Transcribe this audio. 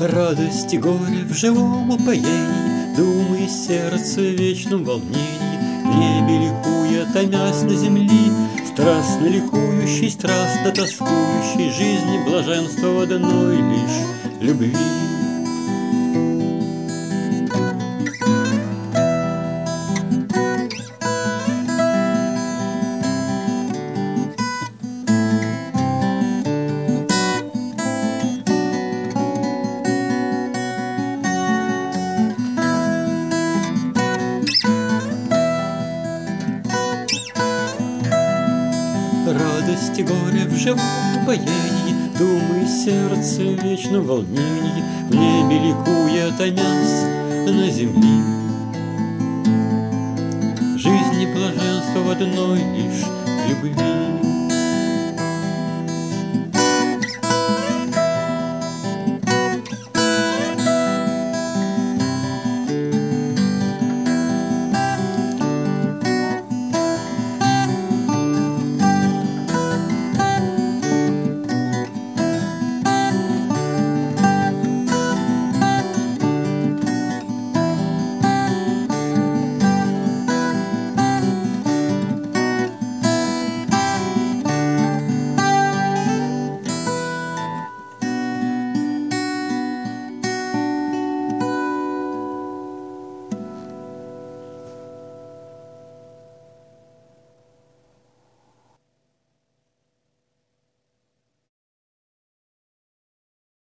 Радость и горе в живом упоении, думы и сердце в вечном волнении, в небе ликуя, томясь на земли, страстно ликующий, страстно тоскующий, жизни блаженство в одной лишь любви. Радость и горе в живом упоении, думы и сердце в вечном волнении, в небе ликуя, томясь на земли. Жизнь и блаженство в одной лишь любви.